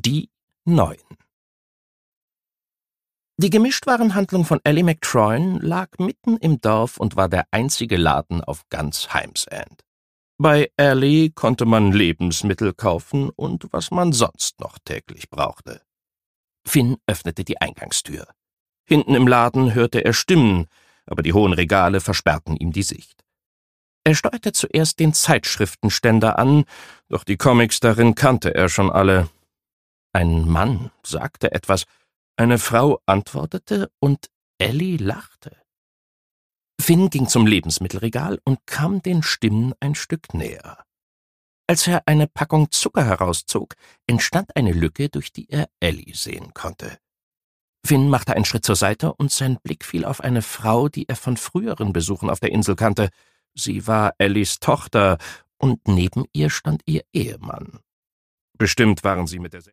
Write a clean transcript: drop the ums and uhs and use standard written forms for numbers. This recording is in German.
Die Neuen. Die Gemischtwarenhandlung von Ally McTroyan lag mitten im Dorf und war der einzige Laden auf ganz Heims End. Bei Ally konnte man Lebensmittel kaufen und was man sonst noch täglich brauchte. Finn öffnete die Eingangstür. Hinten im Laden hörte er Stimmen, aber die hohen Regale versperrten ihm die Sicht. Er steuerte zuerst den Zeitschriftenständer an, doch die Comics darin kannte er schon alle. Ein Mann sagte etwas, eine Frau antwortete und Ally lachte. Finn ging zum Lebensmittelregal und kam den Stimmen ein Stück näher. Als er eine Packung Zucker herauszog, entstand eine Lücke, durch die er Ally sehen konnte. Finn machte einen Schritt zur Seite und sein Blick fiel auf eine Frau, die er von früheren Besuchen auf der Insel kannte. Sie war Allys Tochter und neben ihr stand ihr Ehemann. Bestimmt waren sie mit der